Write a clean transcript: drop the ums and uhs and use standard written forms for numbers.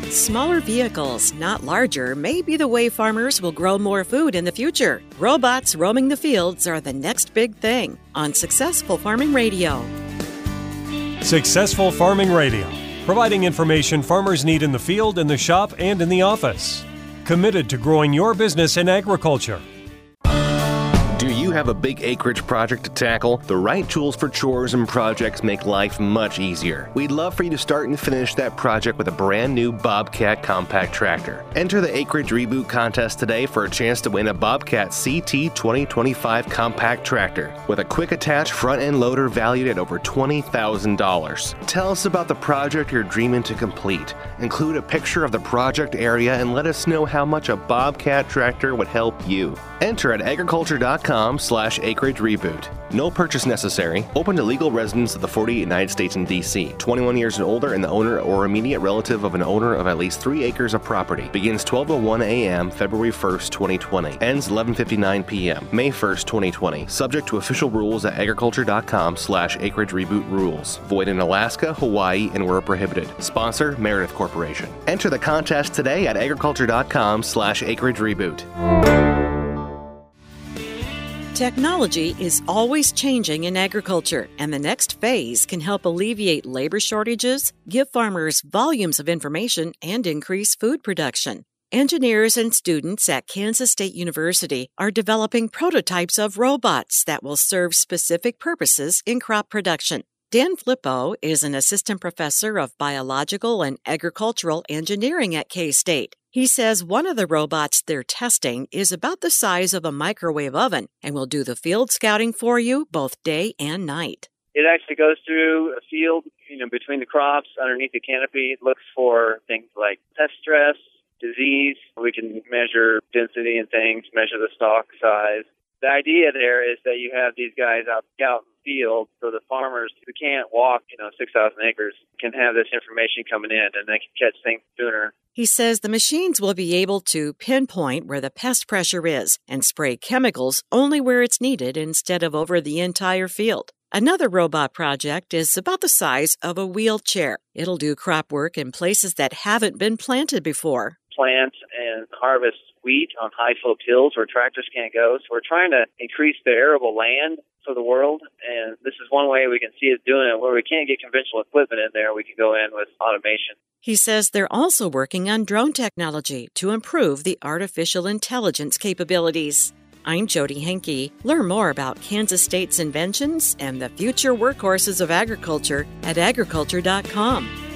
Smaller vehicles, not larger, may be the way farmers will grow more food in the future. Robots roaming the fields are the next big thing on Successful Farming Radio. Successful Farming Radio, providing information farmers need in the field, in the shop, and in the office. Committed to growing your business in agriculture. Do you have a big acreage project to tackle? The right tools for chores and projects make life much easier. We'd love for you to start and finish that project with a brand new Bobcat compact tractor. Enter the Acreage Reboot contest today for a chance to win a Bobcat CT 2025 compact tractor with a quick attach front end loader valued at over $20,000. Tell us about the project you're dreaming to complete. Include a picture of the project area and let us know how much a Bobcat tractor would help you. Enter at agriculture.com/acreage reboot. No purchase necessary. Open to legal residents of the 48 United States and D.C. 21 years and older, and the owner or immediate relative of an owner of at least 3 acres of property. Begins 12:01 a.m. February 1st, 2020. Ends 11:59 p.m. May 1st, 2020. Subject to official rules at agriculture.com/acreage reboot rules. Void in Alaska, Hawaii, and where prohibited. Sponsor, Meredith Corporation. Enter the contest today at agriculture.com/acreage reboot. Technology is always changing in agriculture, and the next phase can help alleviate labor shortages, give farmers volumes of information, and increase food production. Engineers and students at Kansas State University are developing prototypes of robots that will serve specific purposes in crop production. Dan Flippo is an assistant professor of biological and agricultural engineering at K-State. He says one of the robots they're testing is about the size of a microwave oven and will do the field scouting for you both day and night. It actually goes through a field, between the crops, underneath the canopy. It looks for things like pest stress, disease. We can measure density and things, measure the stalk size. The idea there is that you have these guys out scouting the field, so the farmers who can't walk, 6,000 acres can have this information coming in and they can catch things sooner. He says the machines will be able to pinpoint where the pest pressure is and spray chemicals only where it's needed instead of over the entire field. Another robot project is about the size of a wheelchair. It'll do crop work in places that haven't been planted before. Plant and harvest wheat on high-sloped hills where tractors can't go. So we're trying to increase the arable land for the world, and this is one way we can see it doing it. Where we can't get conventional equipment in there, we can go in with automation. He says they're also working on drone technology to improve the artificial intelligence capabilities. I'm Jody Henke. Learn more about Kansas State's inventions and the future workhorses of agriculture at agriculture.com.